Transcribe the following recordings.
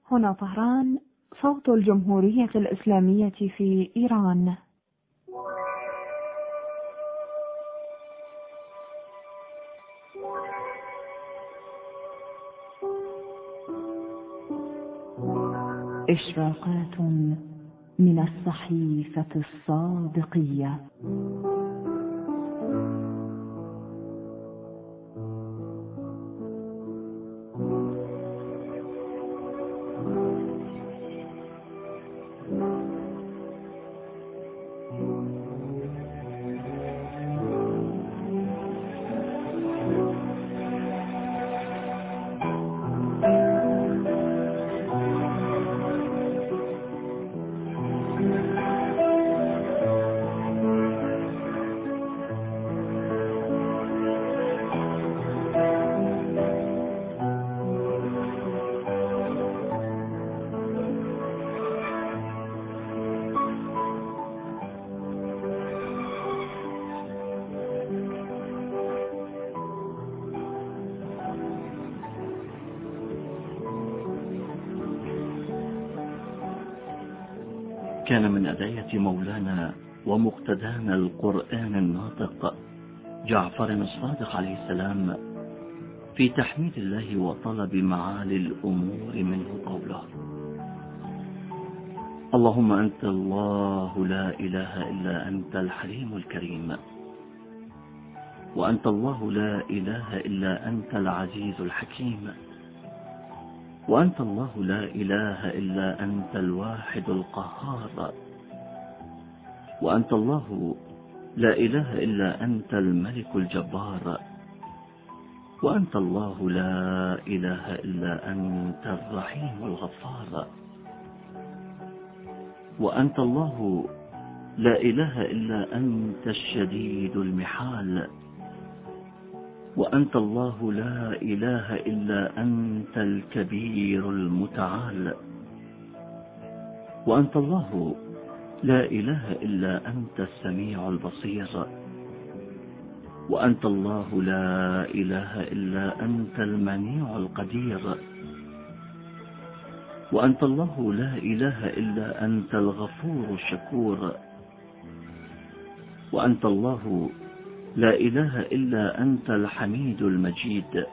هنا طهران، صوت الجمهورية الإسلامية في إيران. إشراقات من الصحيفة الصادقية. كان من أدعية مولانا ومقتدانا القرآن الناطق جعفر الصادق عليه السلام في تحميد الله وطلب معالي الأمور منه قوله: اللهم أنت الله لا إله إلا أنت الحليم الكريم، وأنت الله لا إله إلا أنت العزيز الحكيم، وأنت الله لا إله إلا أنت الواحد القهار، وأنت الله لا إله إلا أنت الملك الجبار، وأنت الله لا إله إلا أنت الرحيم الغفار، وأنت الله لا إله إلا أنت الشديد المحال، وأنت الله لا إله إلا أنت الكبير المتعال، وأنت الله لا إله إلا أنت السميع البصير، وأنت الله لا إله إلا أنت المنيع القدير، وأنت الله لا إله إلا أنت الغفور الشكور، وأنت الله لا إله إلا أنت الحميد المجيد،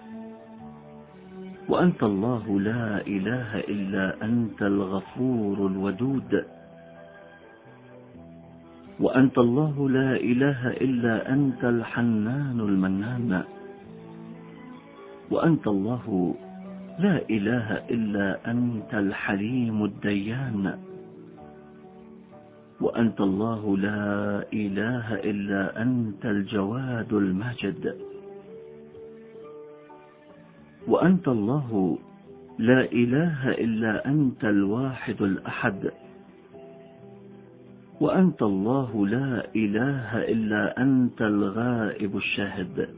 وأنت الله لا إله إلا أنت الغفور الودود، وأنت الله لا إله إلا أنت الحنان المنان، وأنت الله لا إله إلا أنت الحليم الديان، وأنت الله لا إله إلا أنت الجواد الماجد، وأنت الله لا إله إلا أنت الواحد الأحد، وأنت الله لا إله إلا أنت الغائب الشاهد،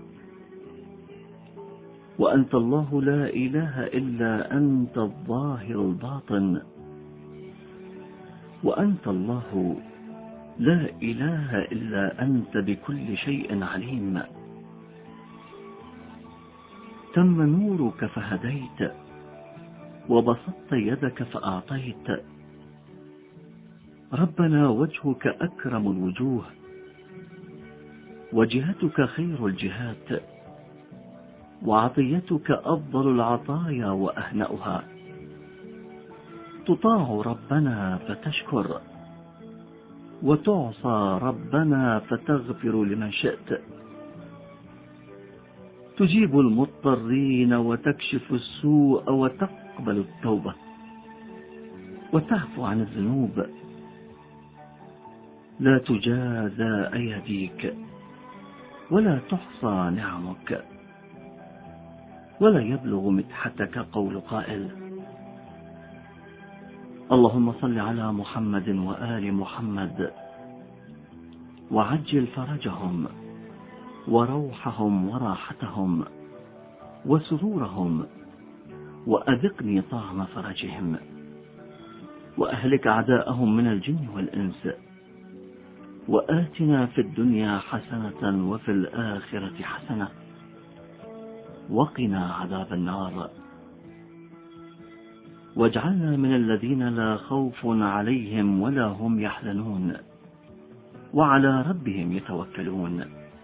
وأنت الله لا إله إلا أنت الظاهر الباطن، وأنت الله لا إله إلا أنت بكل شيء عليم. تم نورك فهديت، وبسطت يدك فأعطيت. ربنا وجهك أكرم الوجوه، وجهتك خير الجهات، وعطيتك أفضل العطايا وأهنأها. تطاع ربنا فتشكر، وتعصى ربنا فتغفر لمن شئت. تجيب المضطرين وتكشف السوء وتقبل التوبة، وتعفو عن الذنوب. لا تجازى أيديك، ولا تحصى نعمك، ولا يبلغ مدحتك قول قائل: اللهم صل على محمد وآل محمد، وعجل فرجهم وروحهم وراحتهم وسرورهم، وأذقني طعم فرجهم، وأهلك أعداءهم من الجن والإنس، وآتنا في الدنيا حسنة وفي الآخرة حسنة، وقنا عذاب النار. واجعلنا من الذين لا خوف عليهم ولا هم يحزنون وعلى ربهم يتوكلون.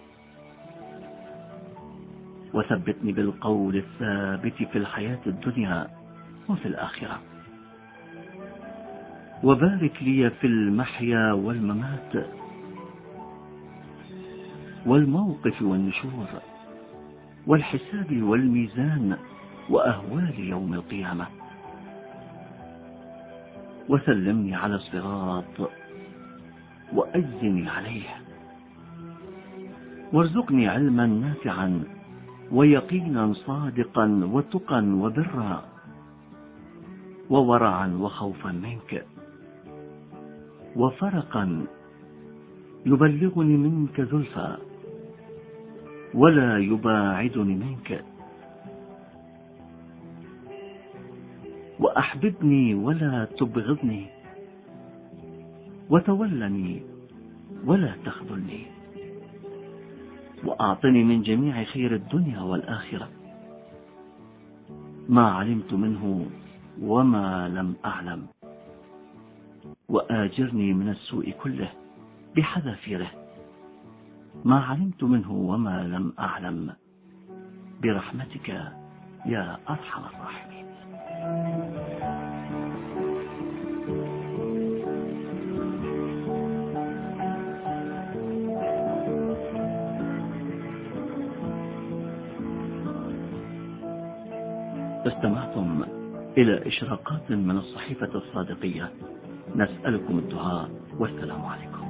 وثبتني بالقول الثابت في الحياة الدنيا وفي الآخرة، وبارك لي في المحيا والممات والموقف والنشور والحساب والميزان وأهوال يوم القيامة. وسلمني على الصراط وأجزني عليه، وارزقني علما نافعا ويقينا صادقا وتقا وبرا وورعا وخوفا منك، وفرقا يبلغني منك زلفى ولا يباعدني منك، وأحببني ولا تبغضني، وتولني ولا تخذلني، وأعطني من جميع خير الدنيا والآخرة ما علمت منه وما لم أعلم، وآجرني من السوء كله بحذافيره ما علمت منه وما لم أعلم، برحمتك يا أرحم الراحمين. استمعتم إلى إشراقات من الصحيفة الصادقية. نسألكم الدعاء والسلام عليكم.